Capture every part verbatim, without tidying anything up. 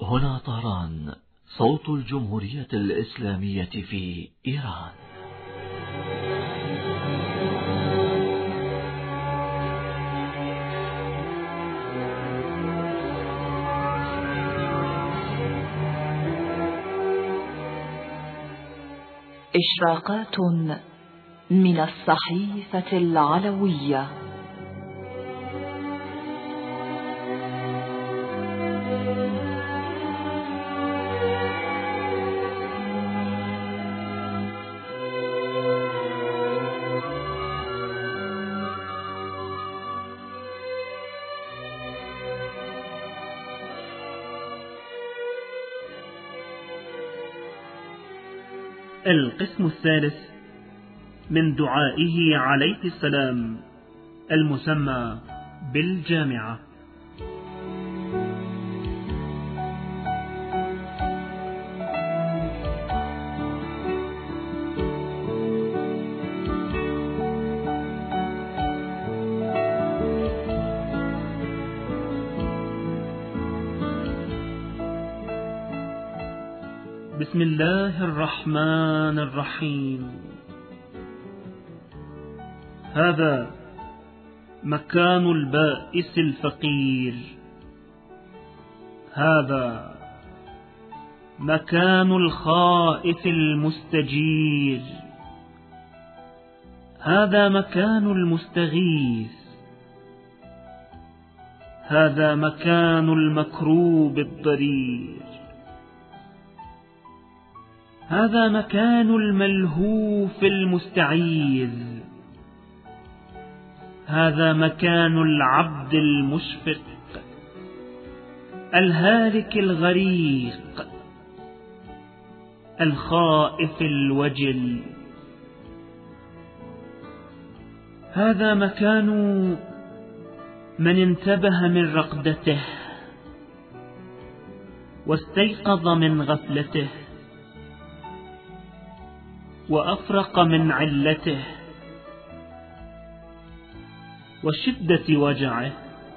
هنا طهران، صوت الجمهورية الإسلامية في إيران. إشراقات من الصحيفة العلوية. القسم الثالث من دعائه عليه السلام المسمى بالجامعة. بسم الله الرحمن الرحيم. هذا مكان البائس الفقير، هذا مكان الخائف المستجير، هذا مكان المستغيث، هذا مكان المكروب الضرير، هذا مكان الملهوف المستعيذ، هذا مكان العبد المشفق الهالك الغريق الخائف الوجل، هذا مكان من انتبه من رقدته واستيقظ من غفلته وأفرق من علته وشدة وجعه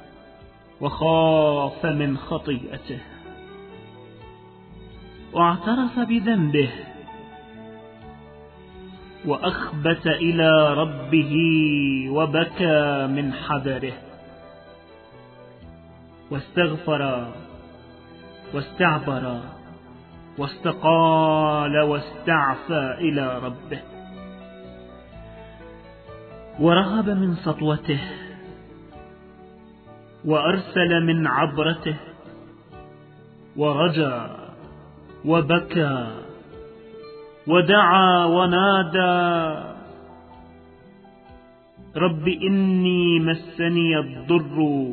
وخاف من خطيئته واعترف بذنبه وأخبت إلى ربه وبكى من حذره واستغفر واستعبر واستقال واستعفى إلى ربه ورهب من سطوته وأرسل من عبرته ورجى وبكى ودعا ونادى: رب إني مسني الضر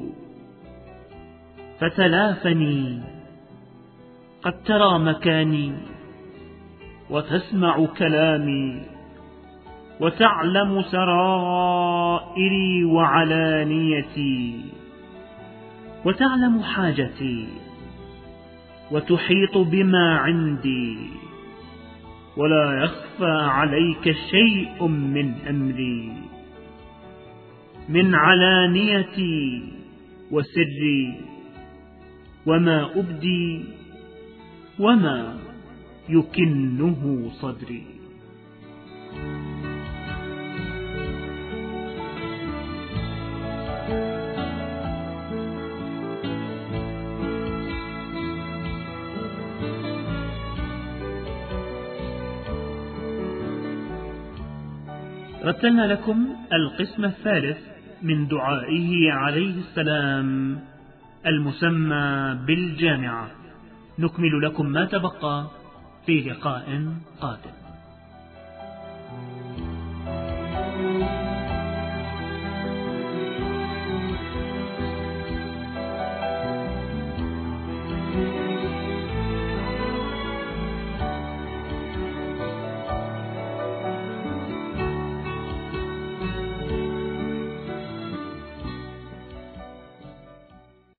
فتلافني، قد ترى مكاني وتسمع كلامي وتعلم سرائري وعلانيتي وتعلم حاجتي وتحيط بما عندي ولا يخفى عليك شيء من أمري، من علانيتي وسري وما أبدي وما يكنه صدري. رتلنا لكم القسم الثالث من دعائه عليه السلام المسمى بالجامعة. نكمل لكم ما تبقى في لقاء قادم.